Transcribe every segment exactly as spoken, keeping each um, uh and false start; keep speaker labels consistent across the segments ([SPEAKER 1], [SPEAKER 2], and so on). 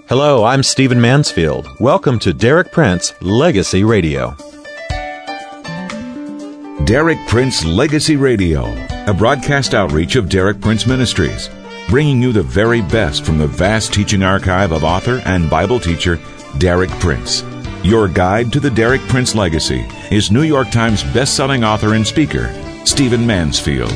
[SPEAKER 1] Hello, I'm Stephen Mansfield. Welcome to Derek Prince Legacy Radio.
[SPEAKER 2] Derek Prince Legacy Radio, a broadcast outreach of Derek Prince Ministries, bringing you the very best from the vast teaching archive of author and Bible teacher Derek Prince. Your guide to the Derek Prince legacy is New York Times best-selling author and speaker, Stephen Mansfield.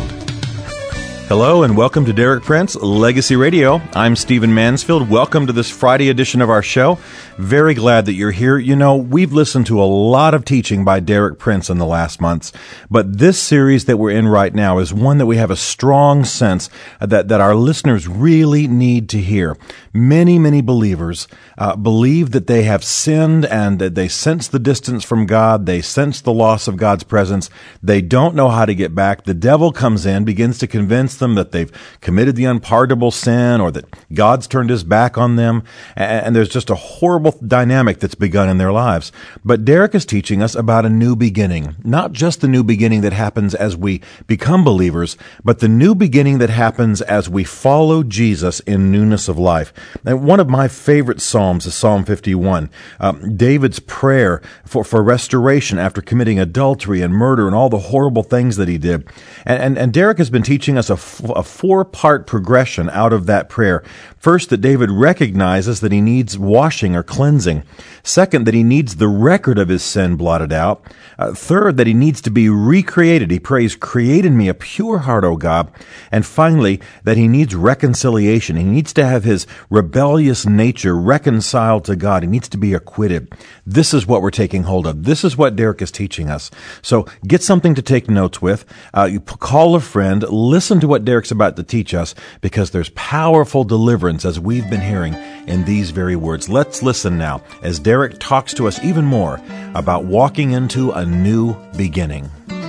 [SPEAKER 1] Hello and welcome to Derek Prince Legacy Radio. I'm Stephen Mansfield. Welcome to this Friday edition of our show. Very glad that you're here. You know, we've listened to a lot of teaching by Derek Prince in the last months, but this series that we're in right now is one that we have a strong sense that, that our listeners really need to hear. Many, many believers uh, believe that they have sinned and that they sense the distance from God. They sense the loss of God's presence. They don't know how to get back. The devil comes in, begins to convince them that they've committed the unpardonable sin or that God's turned his back on them. And there's just a horrible dynamic that's begun in their lives. But Derek is teaching us about a new beginning, not just the new beginning that happens as we become believers, but the new beginning that happens as we follow Jesus in newness of life. And one of my favorite Psalms is Psalm fifty-one, um, David's prayer for, for restoration after committing adultery and murder and all the horrible things that he did. And, and, and Derek has been teaching us a a four-part progression out of that prayer. First, that David recognizes that he needs washing or cleansing. Second, that he needs the record of his sin blotted out. Uh, third, that he needs to be recreated. He prays, "Create in me a pure heart, O God." And finally, that he needs reconciliation. He needs to have his rebellious nature reconciled to God. He needs to be acquitted. This is what we're taking hold of. This is what Derek is teaching us. So get something to take notes with. Uh, you call a friend. Listen to what Derek's about to teach us, because there's powerful deliverance, as we've been hearing, in these very words. Let's listen now as Derek talks to us even more about walking into a new beginning.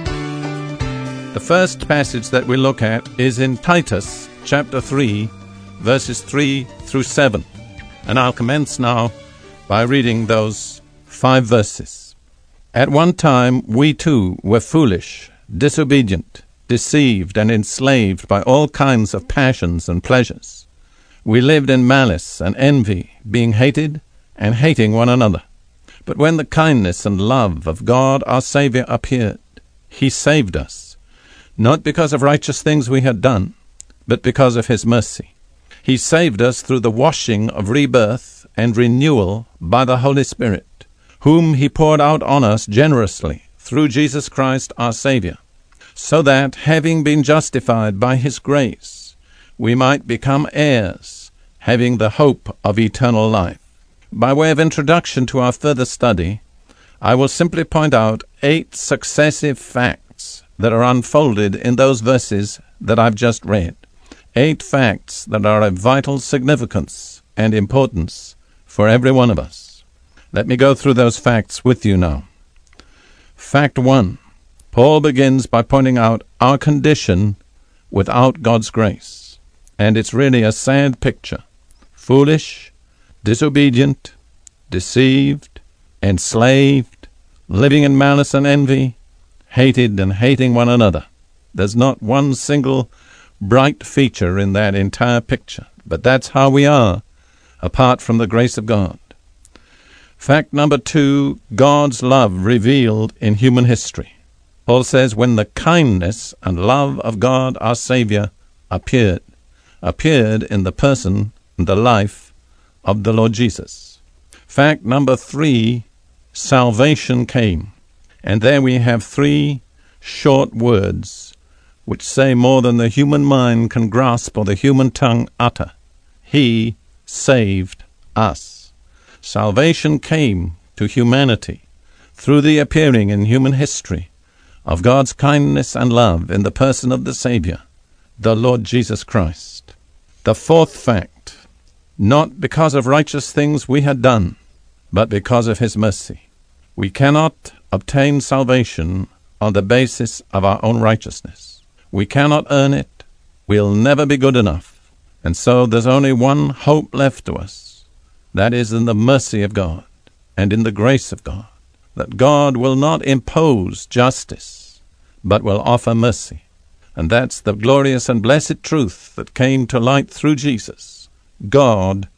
[SPEAKER 3] The first passage that we look at is in Titus chapter three, verses three through seven. And I'll commence now by reading those five verses. At one time we too were foolish, disobedient, deceived and enslaved by all kinds of passions and pleasures. We lived in malice and envy, being hated and hating one another. But when the kindness and love of God our Savior appeared, he saved us, not because of righteous things we had done, but because of his mercy. He saved us through the washing of rebirth and renewal by the Holy Spirit, whom he poured out on us generously through Jesus Christ our Savior, so that, having been justified by his grace, we might become heirs, having the hope of eternal life. By way of introduction to our further study, I will simply point out eight successive facts that are unfolded in those verses that I've just read. Eight facts that are of vital significance and importance for every one of us. Let me go through those facts with you now. Fact one. Paul begins by pointing out our condition without God's grace. And it's really a sad picture. Foolish, disobedient, deceived, enslaved, living in malice and envy, hated and hating one another. There's not one single bright feature in that entire picture, but that's how we are, apart from the grace of God. Fact number two, God's love revealed in human history. Paul says, when the kindness and love of God our Savior appeared, appeared in the person and the life of the Lord Jesus. Fact number three, salvation came. And there we have three short words which say more than the human mind can grasp or the human tongue utter. He saved us. Salvation came to humanity through the appearing in human history of God's kindness and love in the person of the Savior, the Lord Jesus Christ. The fourth fact, not because of righteous things we had done, but because of his mercy. We cannot obtain salvation on the basis of our own righteousness. We cannot earn it. We'll never be good enough. And so there's only one hope left to us. That is in the mercy of God and in the grace of God. That God will not impose justice, but will offer mercy. And that's the glorious and blessed truth that came to light through Jesus. God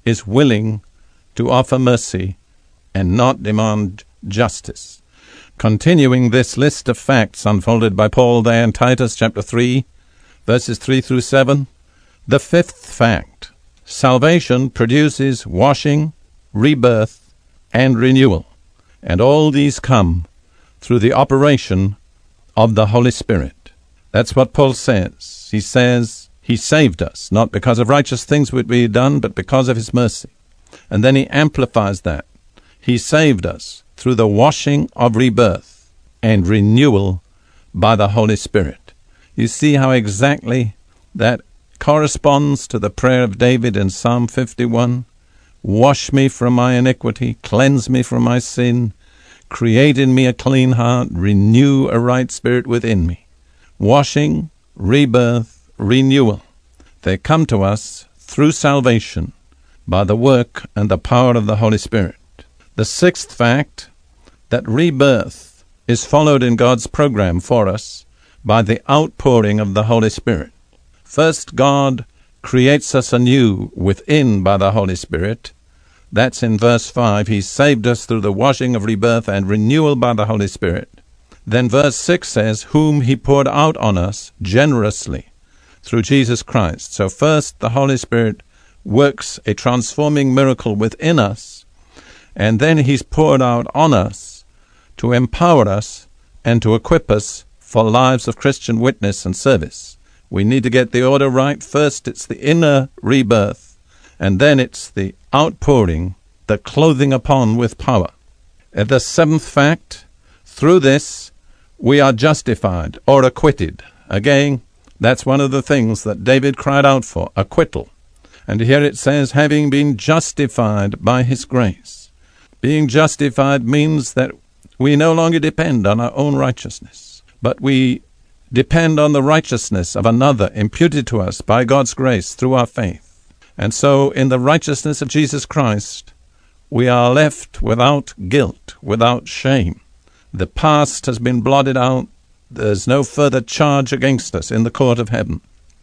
[SPEAKER 3] is willing to offer mercy and not demand justice. Continuing this list of facts unfolded by Paul there in Titus chapter three, verses three through seven, the fifth fact: salvation produces washing, rebirth, and renewal, and all these come through the operation of the Holy Spirit. That's what Paul says. He says he saved us, not because of righteous things which we had done, but because of his mercy. And then he amplifies that. He saved us through the washing of rebirth and renewal by the Holy Spirit. You see how exactly that corresponds to the prayer of David in Psalm fifty-one. Wash me from my iniquity, cleanse me from my sin, create in me a clean heart, renew a right spirit within me. Washing, rebirth, renewal. They come to us through salvation by the work and the power of the Holy Spirit. The sixth fact, that rebirth is followed in God's program for us by the outpouring of the Holy Spirit. First, God creates us anew within by the Holy Spirit. That's in verse five. He saved us through the washing of rebirth and renewal by the Holy Spirit. Then verse six says, whom he poured out on us generously through Jesus Christ. So first, the Holy Spirit works a transforming miracle within us, and then he's poured out on us to empower us and to equip us for lives of Christian witness and service. We need to get the order right. First, it's the inner rebirth, and then it's the outpouring, the clothing upon with power. And the seventh fact, through this, we are justified or acquitted. Again, that's one of the things that David cried out for, acquittal. And here it says, having been justified by his grace. Being justified means that we no longer depend on our own righteousness, but we depend on the righteousness of another imputed to us by God's grace through our faith. And so in the righteousness of Jesus Christ, we are left without guilt, without shame. The past has been blotted out. There's no further charge against us in the court of heaven.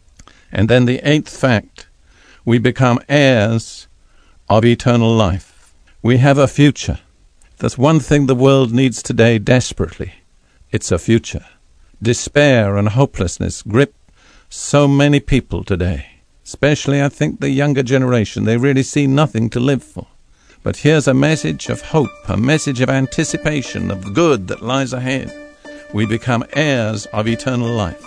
[SPEAKER 3] And then the eighth fact, we become heirs of eternal life. We have a future. There's one thing the world needs today desperately. It's a future. Despair and hopelessness grip so many people today, especially, I think, the younger generation. They really see nothing to live for. But here's a message of hope, a message of anticipation of the good that lies ahead. We become heirs of eternal life.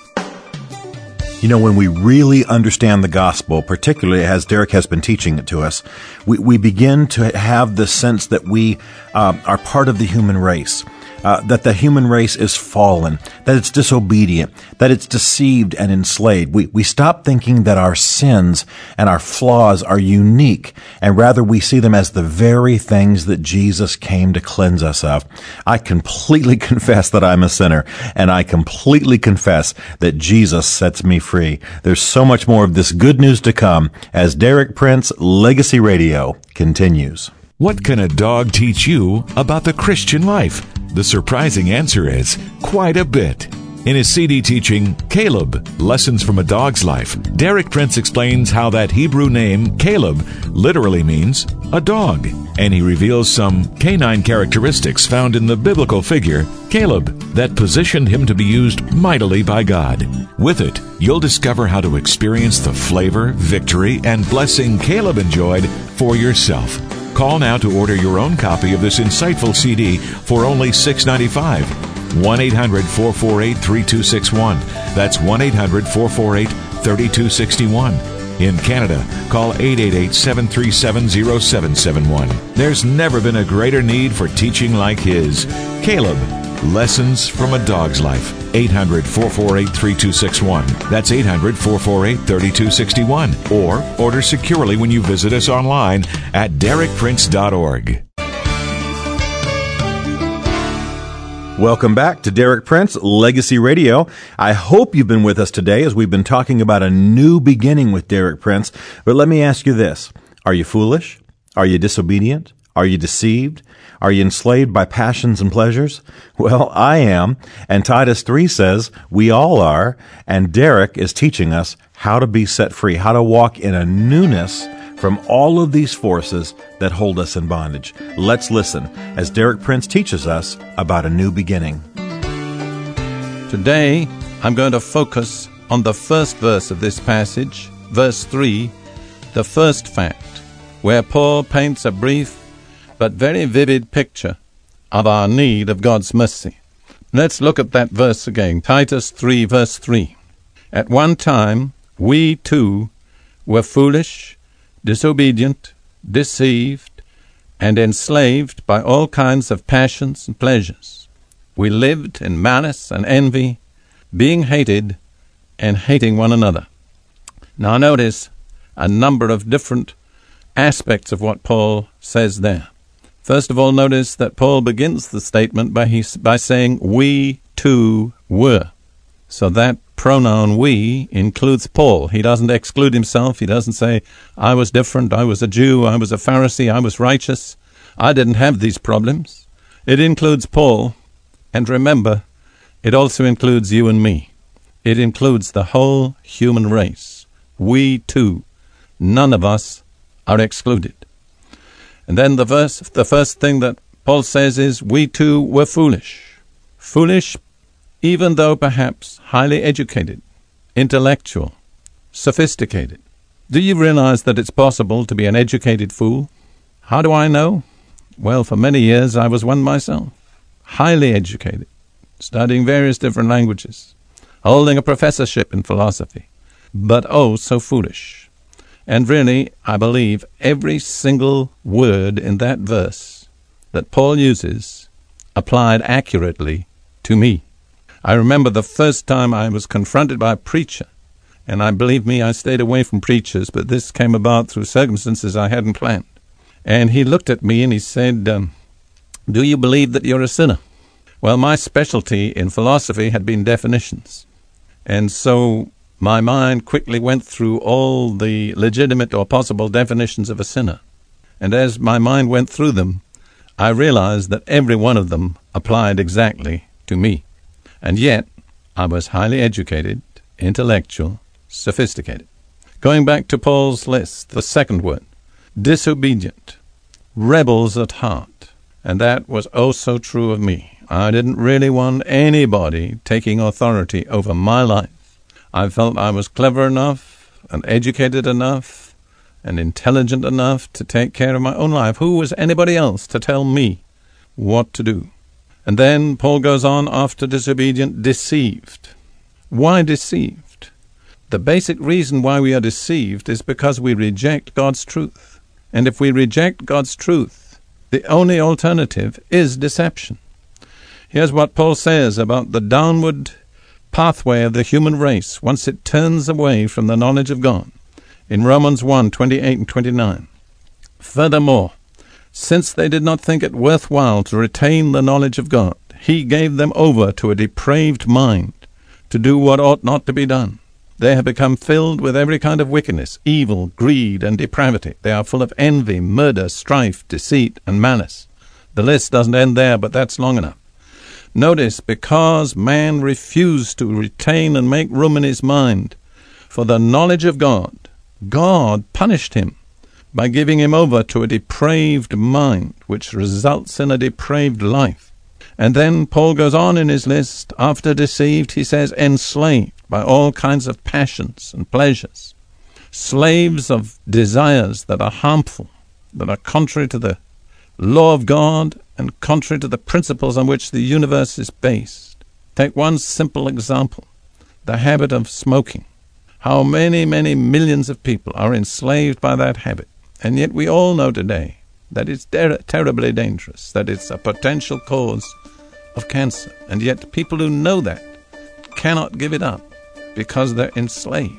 [SPEAKER 1] You know, when we really understand the gospel, particularly as Derek has been teaching it to us, we, we begin to have the sense that we uh, are part of the human race. Uh, that the human race is fallen, that it's disobedient, that it's deceived and enslaved. We we stop thinking that our sins and our flaws are unique, and rather we see them as the very things that Jesus came to cleanse us of. I completely confess that I'm a sinner, and I completely confess that Jesus sets me free. There's so much more of this good news to come as Derek Prince Legacy Radio continues.
[SPEAKER 2] What can a dog teach you about the Christian life? The surprising answer is quite a bit. In his C D teaching, Caleb, Lessons from a Dog's Life, Derek Prince explains how that Hebrew name, Caleb, literally means a dog. And he reveals some canine characteristics found in the biblical figure, Caleb, that positioned him to be used mightily by God. With it, you'll discover how to experience the flavor, victory, and blessing Caleb enjoyed for yourself. Call now to order your own copy of this insightful C D for only six dollars and ninety-five cents. one eight hundred four four eight three two six one. That's one eight hundred four four eight three two six one. In Canada, call eight eight eight seven three seven zero seven seven one. There's never been a greater need for teaching like his. Caleb, Lessons from a Dog's Life. eight hundred four four eight three two six one. That's eight hundred four four eight three two six one. Or order securely when you visit us online at derek prince dot org.
[SPEAKER 1] Welcome back to Derek Prince Legacy Radio. I hope you've been with us today as we've been talking about a new beginning with Derek Prince. But let me ask you this. Are you foolish? Are you disobedient? Are you deceived? Are you enslaved by passions and pleasures? Well, I am, and Titus three says we all are, and Derek is teaching us how to be set free, how to walk in a newness from all of these forces that hold us in bondage. Let's listen as Derek Prince teaches us about a new beginning.
[SPEAKER 3] Today, I'm going to focus on the first verse of this passage, verse three, the first fact, where Paul paints a brief but very vivid picture of our need of God's mercy. Let's look at that verse again, Titus three, verse three. At one time, we too were foolish, disobedient, deceived, and enslaved by all kinds of passions and pleasures. We lived in malice and envy, being hated and hating one another. Now notice a number of different aspects of what Paul says there. First of all, notice that Paul begins the statement by, he, by saying, we too were. So that pronoun we includes Paul. He doesn't exclude himself. He doesn't say, I was different, I was a Jew, I was a Pharisee, I was righteous. I didn't have these problems. It includes Paul. And remember, it also includes you and me. It includes the whole human race. We too. None of us are excluded. And then the verse, the first thing that Paul says is, we too were foolish. Foolish, even though perhaps highly educated, intellectual, sophisticated. Do you realize that it's possible to be an educated fool? How do I know? Well, for many years I was one myself. Highly educated, studying various different languages, holding a professorship in philosophy, but oh, so foolish. And really, I believe every single word in that verse that Paul uses applied accurately to me. I remember the first time I was confronted by a preacher, and I believe me, I stayed away from preachers, but this came about through circumstances I hadn't planned. And he looked at me and he said, um, do you believe that you're a sinner? Well, my specialty in philosophy had been definitions. And so my mind quickly went through all the legitimate or possible definitions of a sinner. And as my mind went through them, I realized that every one of them applied exactly to me. And yet, I was highly educated, intellectual, sophisticated. Going back to Paul's list, the second word, disobedient, rebels at heart. And that was oh so true of me. I didn't really want anybody taking authority over my life. I felt I was clever enough and educated enough and intelligent enough to take care of my own life. Who was anybody else to tell me what to do? And then Paul goes on after disobedient, deceived. Why deceived? The basic reason why we are deceived is because we reject God's truth. And if we reject God's truth, the only alternative is deception. Here's what Paul says about the downward pathway of the human race once it turns away from the knowledge of God. In Romans one, twenty-eight and twenty-nine. Furthermore, since they did not think it worthwhile to retain the knowledge of God, he gave them over to a depraved mind to do what ought not to be done. They have become filled with every kind of wickedness, evil, greed, and depravity. They are full of envy, murder, strife, deceit, and malice. The list doesn't end there, but that's long enough. Notice, because man refused to retain and make room in his mind for the knowledge of God, God punished him by giving him over to a depraved mind, which results in a depraved life. And then Paul goes on in his list, after deceived, he says, enslaved by all kinds of passions and pleasures, slaves of desires that are harmful, that are contrary to the law of God and contrary to the principles on which the universe is based. Take one simple example, the habit of smoking. How many, many millions of people are enslaved by that habit. And yet we all know today that it's ter- terribly dangerous, that it's a potential cause of cancer. And yet people who know that cannot give it up because they're enslaved.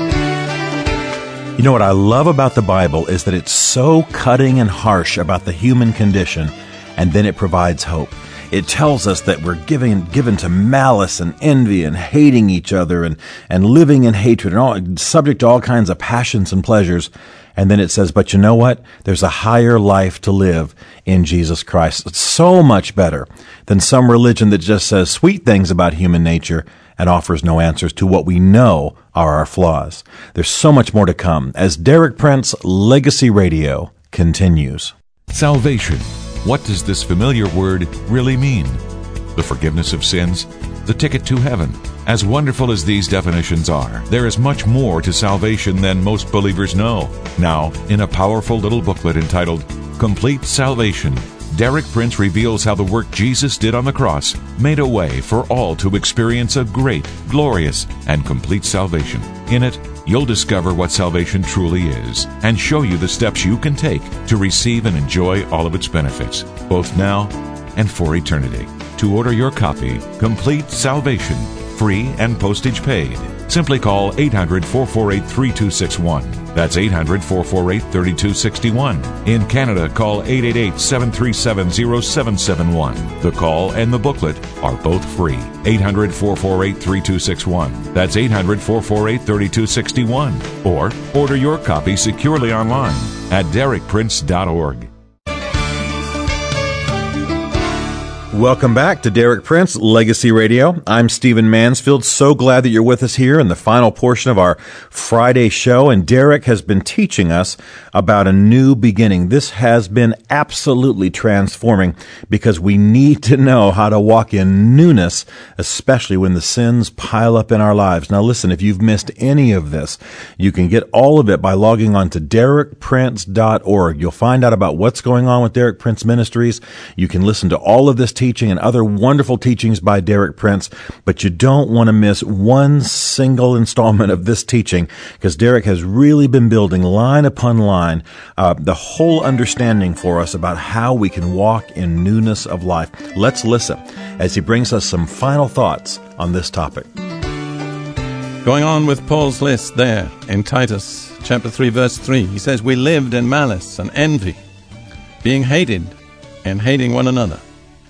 [SPEAKER 1] You know what I love about the Bible is that it's so cutting and harsh about the human condition, and then it provides hope. It tells us that we're given given to malice and envy and hating each other and, and living in hatred and all, subject to all kinds of passions and pleasures. And then it says, but you know what? There's a higher life to live in Jesus Christ. It's so much better than some religion that just says sweet things about human nature and offers no answers to what we know are our flaws. There's so much more to come as Derek Prince Legacy Radio continues.
[SPEAKER 2] Salvation. What does this familiar word really mean? The forgiveness of sins? The ticket to heaven? As wonderful as these definitions are, there is much more to salvation than most believers know. Now, in a powerful little booklet entitled Complete Salvation, Derek Prince reveals how the work Jesus did on the cross made a way for all to experience a great, glorious, and complete salvation. In it, you'll discover what salvation truly is and show you the steps you can take to receive and enjoy all of its benefits, both now and for eternity. To order your copy, Complete Salvation, free and postage paid, simply call eight hundred, four four eight, three two six one. That's eight hundred, four four eight, three two six one. In Canada, call eight eight eight, seven three seven, zero seven seven one. The call and the booklet are both free. eight hundred, four four eight, three two six one. That's eight hundred, four four eight, three two six one. Or order your copy securely online at derek prince dot org.
[SPEAKER 1] Welcome back to Derek Prince Legacy Radio. I'm Stephen Mansfield. So glad that you're with us here in the final portion of our Friday show. And Derek has been teaching us about a new beginning. This has been absolutely transforming because we need to know how to walk in newness, especially when the sins pile up in our lives. Now listen, if you've missed any of this, you can get all of it by logging on to derek prince dot org. You'll find out about what's going on with Derek Prince Ministries. You can listen to all of this teaching and other wonderful teachings by Derek Prince, but you don't want to miss one single installment of this teaching because Derek has really been building line upon line uh, the whole understanding for us about how we can walk in newness of life. Let's listen as he brings us some final thoughts on this topic.
[SPEAKER 3] Going on with Paul's list there in Titus chapter three, verse three, he says, "We lived in malice and envy, being hated and hating one another."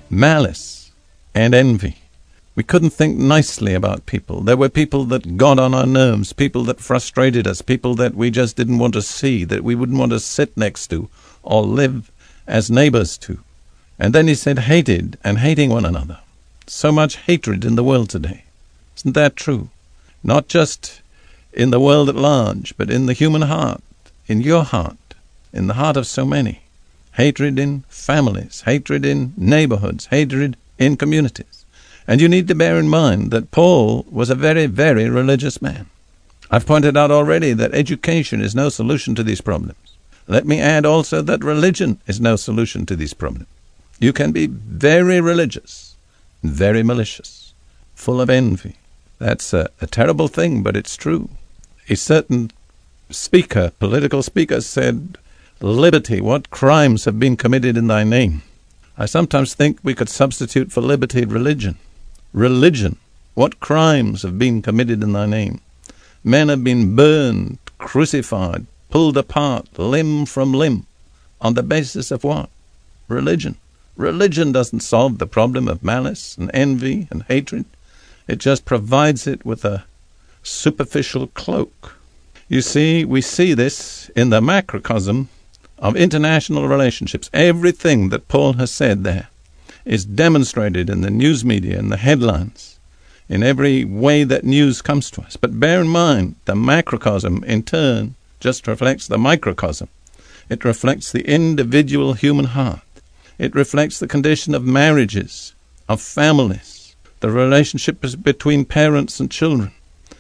[SPEAKER 3] Malice and envy. We couldn't think nicely about people. There were people that got on our nerves, people that frustrated us, people that we just didn't want to see, that we wouldn't want to sit next to or live as neighbors to. And then he said hated and hating one another. So much hatred in the world today. Isn't that true? Not just in the world at large, but in the human heart, in your heart, in the heart of so many. Hatred in families, hatred in neighborhoods, hatred in communities. And you need to bear in mind that Paul was a very, very religious man. I've pointed out already that education is no solution to these problems. Let me add also that religion is no solution to these problems. You can be very religious, very malicious, full of envy. That's a, a terrible thing, but it's true. A certain speaker, political speaker, said, "Liberty, what crimes have been committed in thy name?" I sometimes think we could substitute for liberty religion. Religion, what crimes have been committed in thy name? Men have been burned, crucified, pulled apart, limb from limb. On the basis of what? Religion. Religion doesn't solve the problem of malice and envy and hatred. It just provides it with a superficial cloak. You see, we see this in the macrocosm of international relationships. Everything that Paul has said there is demonstrated in the news media, in the headlines, in every way that news comes to us. But bear in mind, the macrocosm, in turn, just reflects the microcosm. It reflects the individual human heart. It reflects the condition of marriages, of families, the relationships between parents and children.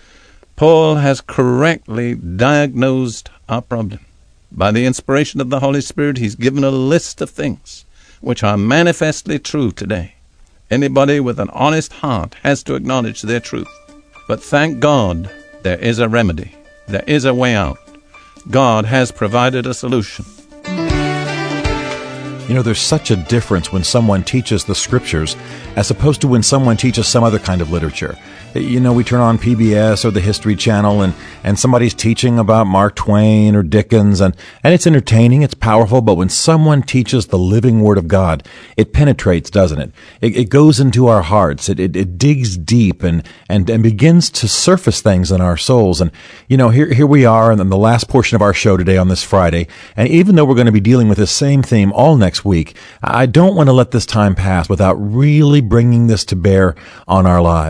[SPEAKER 3] Paul has correctly diagnosed our problem. By the inspiration of the Holy Spirit, he's given a list of things which are manifestly true today. Anybody with an honest heart has to acknowledge their truth. But thank God, there is a remedy. There is a way out. God has provided a solution.
[SPEAKER 1] You know, there's such a difference when someone teaches the Scriptures as opposed to when someone teaches some other kind of literature. You know, we turn on P B S or the History Channel and, and somebody's teaching about Mark Twain or Dickens, and, and it's entertaining, it's powerful, but when someone teaches the living Word of God, it penetrates, doesn't it? It, it goes into our hearts. It, it, it digs deep and, and, and begins to surface things in our souls. And, you know, here, here we are in the last portion of our show today on this Friday, and even though we're going to be dealing with this same theme all next week, I don't want to let this time pass without really bringing this to bear on our lives.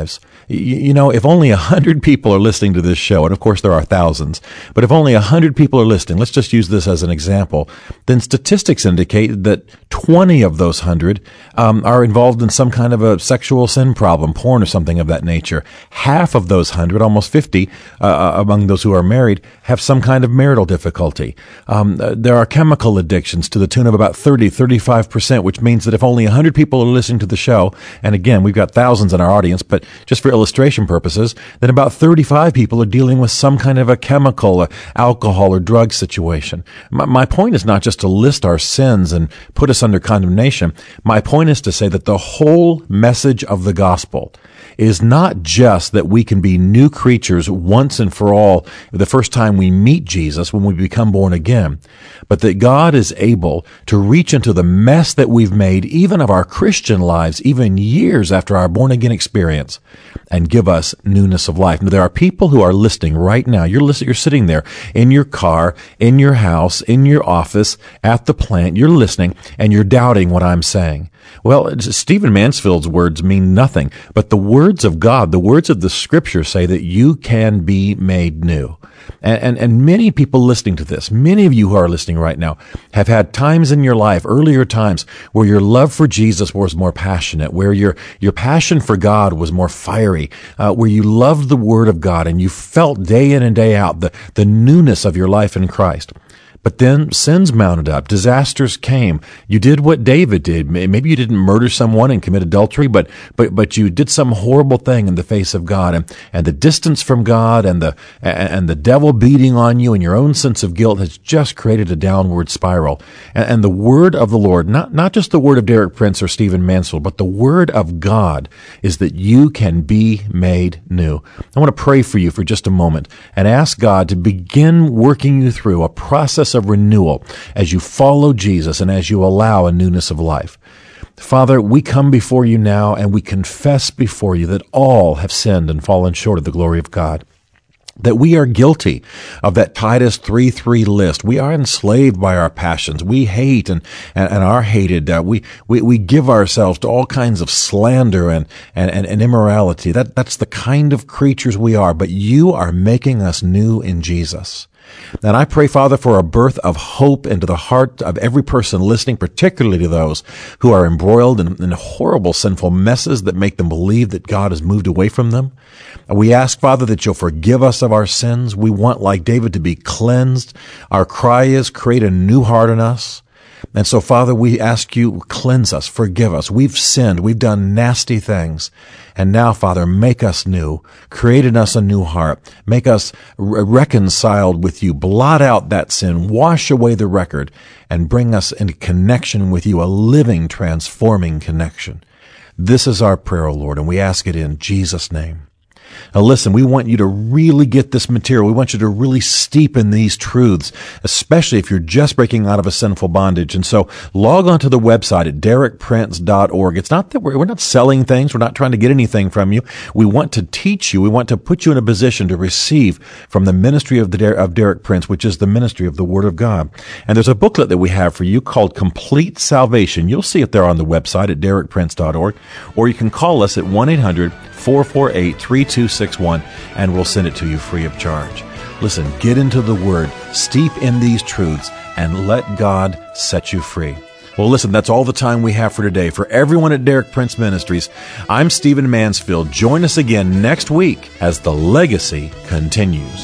[SPEAKER 1] You, you know, if only a hundred people are listening to this show, and of course there are thousands, but if only a hundred people are listening, let's just use this as an example, then statistics indicate that twenty of those hundred um, are involved in some kind of a sexual sin problem, porn or something of that nature. Half of those hundred, almost fifty, uh, among those who are married, have some kind of marital difficulty. Um, there are chemical addictions to the tune of about thirty, thirty-five percent, which means that if only a hundred people are listening to the show, and again, we've got thousands in our audience, but just for illustration purposes, then about thirty-five people are dealing with some kind of a chemical, or alcohol, or drug situation. My, my point is not just to list our sins and put us under condemnation. My point is to say that the whole message of the gospel is not just that we can be new creatures once and for all the first time we meet Jesus when we become born again, but that God is able to reach into the mess that we've made, even of our Christian lives, even years after our born-again experience, and give us newness of life. Now, there are people who are listening right now. You're listening, you're sitting there in your car, in your house, in your office, at the plant. You're listening, and you're doubting what I'm saying. Well, Stephen Mansfield's words mean nothing, but the words of God, the words of the Scripture say that you can be made new. And, and, and many people listening to this, many of you who are listening right now, have had times in your life, earlier times, where your love for Jesus was more passionate, where your, your passion for God was more fiery, uh, where you loved the Word of God and you felt day in and day out the, the newness of your life in Christ. But then sins mounted up. Disasters came. You did what David did. Maybe you didn't murder someone and commit adultery, but but but you did some horrible thing in the face of God, and and the distance from God and the and the devil beating on you and your own sense of guilt has just created a downward spiral. And, and the word of the Lord, not not just the word of Derek Prince or Stephen Mansfield, but the word of God is that you can be made new. I want to pray for you for just a moment and ask God to begin working you through a process of renewal as you follow Jesus and as you allow a newness of life. Father, we come before you now and we confess before you that all have sinned and fallen short of the glory of God, that we are guilty of that Titus three three list. We are enslaved by our passions. We hate and, and, and are hated. Uh, we, we, we give ourselves to all kinds of slander and, and, and, and immorality. That, that's the kind of creatures we are, but you are making us new in Jesus. And I pray, Father, for a birth of hope into the heart of every person listening, particularly to those who are embroiled in, in horrible sinful messes that make them believe that God has moved away from them. And we ask, Father, that you'll forgive us of our sins. We want, like David, to be cleansed. Our cry is, create a new heart in us. And so, Father, we ask you, cleanse us, forgive us. We've sinned. We've done nasty things. And now, Father, make us new. Create in us a new heart. Make us re- reconciled with you. Blot out that sin. Wash away the record. And bring us into connection with you, a living, transforming connection. This is our prayer, O Lord, and we ask it in Jesus' name. Now listen, we want you to really get this material. We want you to really steep in these truths, especially if you're just breaking out of a sinful bondage. And so log on to the website at derek prince dot org. It's not that we're, we're not selling things. We're not trying to get anything from you. We want to teach you. We want to put you in a position to receive from the ministry of the of Derek Prince, which is the ministry of the Word of God. And there's a booklet that we have for you called Complete Salvation. You'll see it there on the website at derek prince dot org, or you can call us at one eight hundred four four eight three two six one, and we'll send it to you free of charge. Listen, get into the Word, steep in these truths, and let God set you free. Well, listen, that's all the time we have for today. For everyone at Derek Prince Ministries, I'm Stephen Mansfield. Join us again next week as the legacy continues.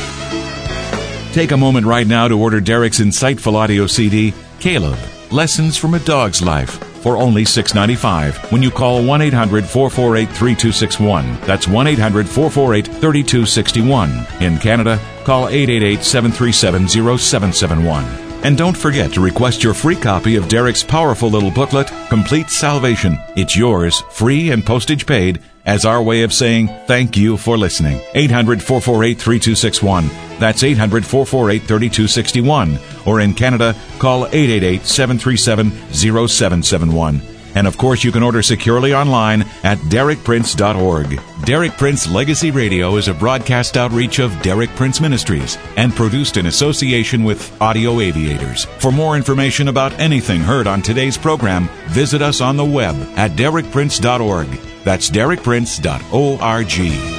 [SPEAKER 2] Take a moment right now to order Derek's insightful audio C D, Caleb, Lessons from a Dog's Life, for only six dollars and ninety-five cents when you call one eight hundred four four eight three two six one. That's one eight hundred four four eight three two six one. In Canada, call eight eight eight seven three seven zero seven seven one. And don't forget to request your free copy of Derek's powerful little booklet, Complete Salvation. It's yours, free and postage paid, as our way of saying thank you for listening. eight hundred four four eight three two six one. That's eight hundred four four eight three two six one. Or in Canada, call eight eight eight seven three seven zero seven seven one. And of course, you can order securely online at derek prince dot org. Derek Prince Legacy Radio is a broadcast outreach of Derek Prince Ministries and produced in association with Audio Aviators. For more information about anything heard on today's program, visit us on the web at derek prince dot org. That's derek prince dot org.